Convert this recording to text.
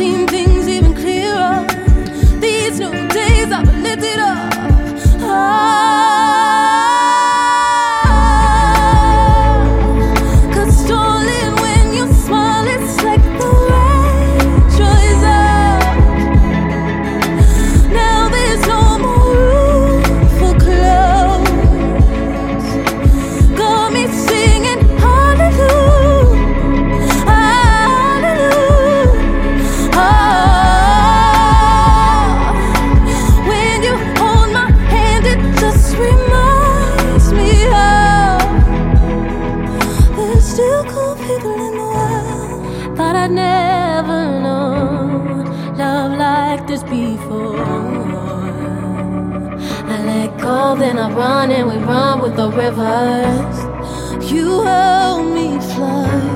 seen things even clearer. These new days I've lifted up. Cause darling, when you smile, it's like the rain dries up. Now there's no more room for clouds. Got me singing hallelujah, hallelujah. When you hold my hand, it just reminds me how there's still cool people in the world. Thought I'd never know love like this before. I let go, then I run, and we run with the rivers. You help me fly.